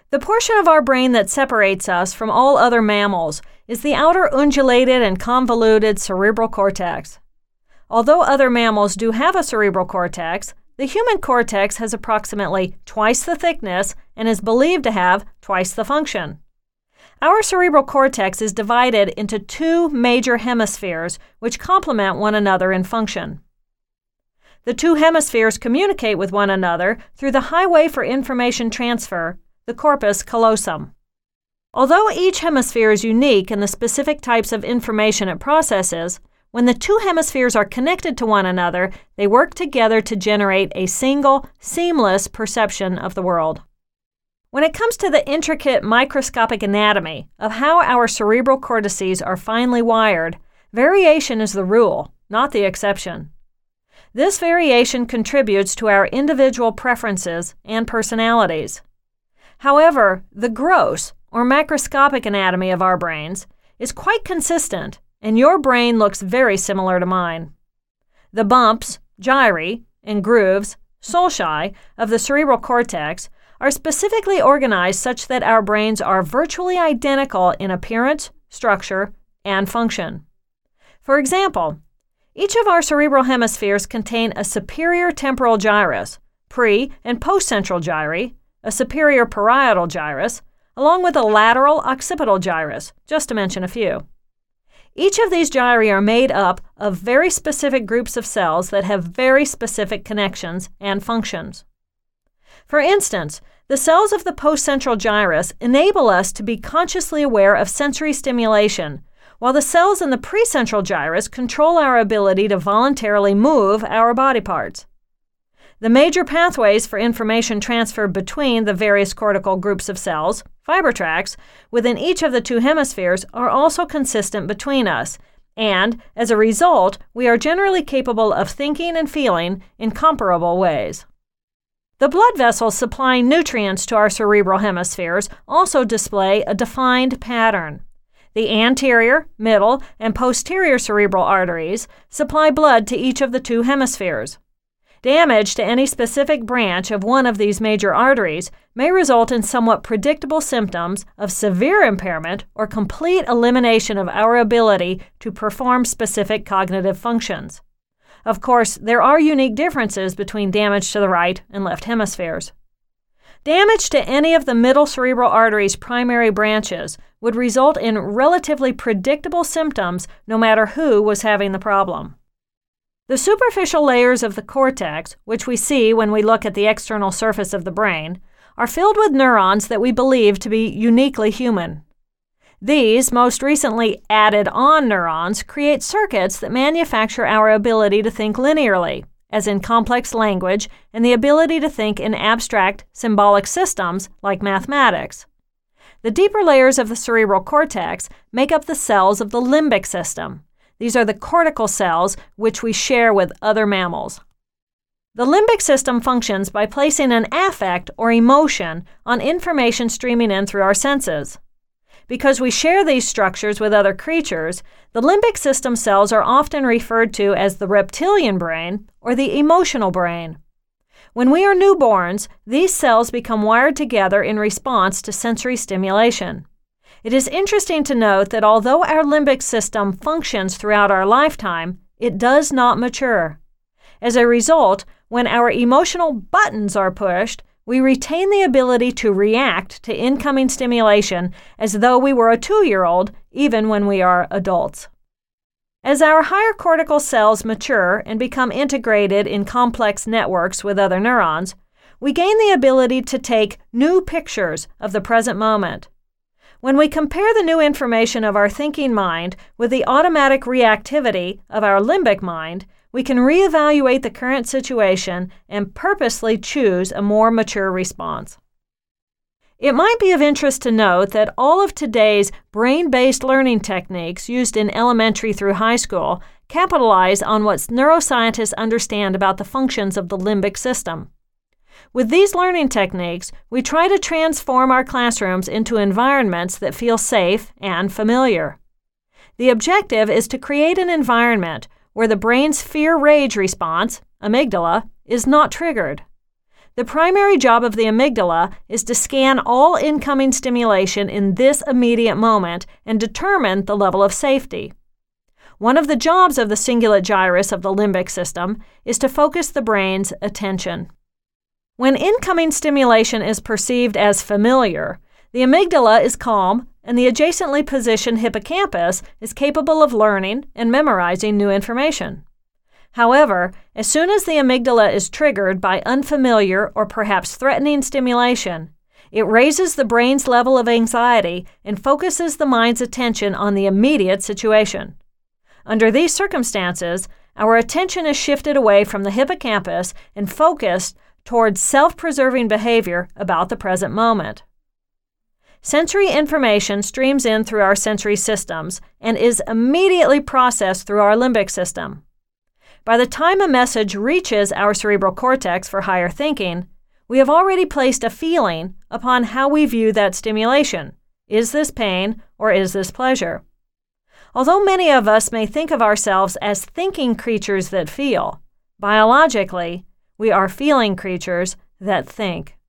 The portion of our brain that separates us from all other mammals is the outer undulated and convoluted cerebral cortex. Although other mammals do have a cerebral cortex, the human cortex has approximately twice the thickness and is believed to have twice the function. Our cerebral cortex is divided into two major hemispheres which complement one another in function. The two hemispheres communicate with one another through the highway for information transfer, the corpus callosum. Although each hemisphere is unique in the specific types of information it processes, when the two hemispheres are connected to one another, they work together to generate a single, seamless perception of the world. When it comes to the intricate microscopic anatomy of how our cerebral cortices are finely wired, variation is the rule, not the exception. This variation contributes to our individual preferences and personalities. However, the gross or macroscopic anatomy of our brains is quite consistent, and your brain looks very similar to mine. The bumps, gyri, and grooves, sulci, of the cerebral cortex are specifically organized such that our brains are virtually identical in appearance, structure, and function. For example, each of our cerebral hemispheres contain a superior temporal gyrus, pre- and post-central gyri, a superior parietal gyrus, along with a lateral occipital gyrus, just to mention a few. Each of these gyri are made up of very specific groups of cells that have very specific connections and functions. For instance, the cells of the post-central gyrus enable us to be consciously aware of sensory stimulation, while the cells in the precentral gyrus control our ability to voluntarily move our body parts. The major pathways for information transfer between the various cortical groups of cells, fiber tracts, within each of the two hemispheres are also consistent between us, and, as a result, we are generally capable of thinking and feeling in comparable ways. The blood vessels supplying nutrients to our cerebral hemispheres also display a defined pattern. The anterior, middle, and posterior cerebral arteries supply blood to each of the two hemispheres. Damage to any specific branch of one of these major arteries may result in somewhat predictable symptoms of severe impairment or complete elimination of our ability to perform specific cognitive functions. Of course, there are unique differences between damage to the right and left hemispheres. Damage to any of the middle cerebral artery's primary branches would result in relatively predictable symptoms no matter who was having the problem. The superficial layers of the cortex, which we see when we look at the external surface of the brain, are filled with neurons that we believe to be uniquely human. These most recently added-on neurons create circuits that manufacture our ability to think linearly, as in complex language and the ability to think in abstract, symbolic systems like mathematics. The deeper layers of the cerebral cortex make up the cells of the limbic system. These are the cortical cells which we share with other mammals. The limbic system functions by placing an affect or emotion on information streaming in through our senses. Because we share these structures with other creatures, the limbic system cells are often referred to as the reptilian brain or the emotional brain. When we are newborns, these cells become wired together in response to sensory stimulation. It is interesting to note that although our limbic system functions throughout our lifetime, it does not mature. As a result, when our emotional buttons are pushed, we retain the ability to react to incoming stimulation as though we were a 2-year-old, even when we are adults. As our higher cortical cells mature and become integrated in complex networks with other neurons, we gain the ability to take new pictures of the present moment. When we compare the new information of our thinking mind with the automatic reactivity of our limbic mind, we can reevaluate the current situation and purposely choose a more mature response. It might be of interest to note that all of today's brain-based learning techniques used in elementary through high school capitalize on what neuroscientists understand about the functions of the limbic system. With these learning techniques, we try to transform our classrooms into environments that feel safe and familiar. The objective is to create an environment where the brain's fear-rage response, amygdala, is not triggered. The primary job of the amygdala is to scan all incoming stimulation in this immediate moment and determine the level of safety. One of the jobs of the cingulate gyrus of the limbic system is to focus the brain's attention. When incoming stimulation is perceived as familiar, the amygdala is calm and the adjacently positioned hippocampus is capable of learning and memorizing new information. However, as soon as the amygdala is triggered by unfamiliar or perhaps threatening stimulation, it raises the brain's level of anxiety and focuses the mind's attention on the immediate situation. Under these circumstances, our attention is shifted away from the hippocampus and focused towards self-preserving behavior about the present moment. Sensory information streams in through our sensory systems and is immediately processed through our limbic system. By the time a message reaches our cerebral cortex for higher thinking, we have already placed a feeling upon how we view that stimulation. Is this pain or is this pleasure? Although many of us may think of ourselves as thinking creatures that feel, biologically, we are feeling creatures that think.